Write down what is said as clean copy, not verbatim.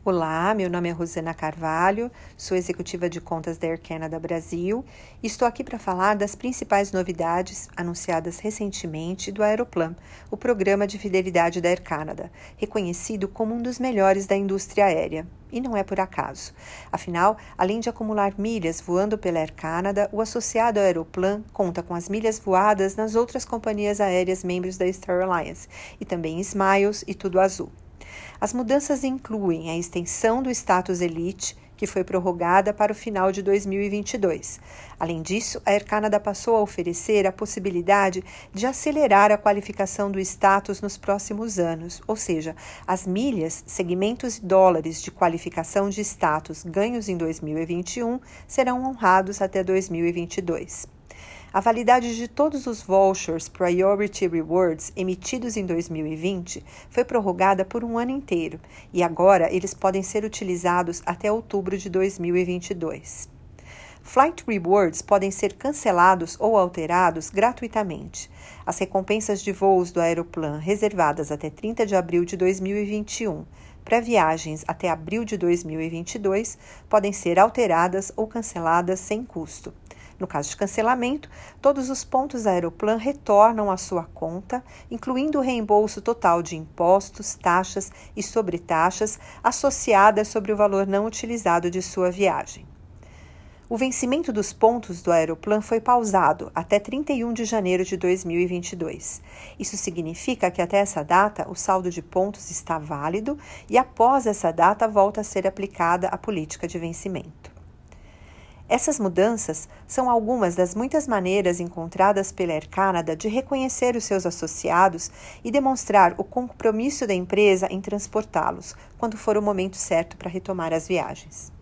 Olá, meu nome é Rosana Carvalho, sou executiva de contas da Air Canada Brasil e estou aqui para falar das principais novidades anunciadas recentemente do Aeroplan, o programa de fidelidade da Air Canada, reconhecido como um dos melhores da indústria aérea. E não é por acaso. Afinal, além de acumular milhas voando pela Air Canada, o associado ao Aeroplan conta com as milhas voadas nas outras companhias aéreas membros da Star Alliance e também Smiles e Tudo Azul. As mudanças incluem a extensão do status Elite, que foi prorrogada para o final de 2022. Além disso, a Air Canada passou a oferecer a possibilidade de acelerar a qualificação do status nos próximos anos, ou seja, as milhas, segmentos e dólares de qualificação de status ganhos em 2021 serão honrados até 2022. A validade de todos os vouchers Priority Rewards emitidos em 2020 foi prorrogada por um ano inteiro e agora eles podem ser utilizados até outubro de 2022. Flight Rewards podem ser cancelados ou alterados gratuitamente. As recompensas de voos do Aeroplan reservadas até 30 de abril de 2021 para viagens até abril de 2022 podem ser alteradas ou canceladas sem custo. No caso de cancelamento, todos os pontos da Aeroplan retornam à sua conta, incluindo o reembolso total de impostos, taxas e sobretaxas associadas sobre o valor não utilizado de sua viagem. O vencimento dos pontos do Aeroplan foi pausado até 31 de janeiro de 2022. Isso significa que até essa data o saldo de pontos está válido e após essa data volta a ser aplicada a política de vencimento. Essas mudanças são algumas das muitas maneiras encontradas pela Air Canada de reconhecer os seus associados e demonstrar o compromisso da empresa em transportá-los, quando for o momento certo para retomar as viagens.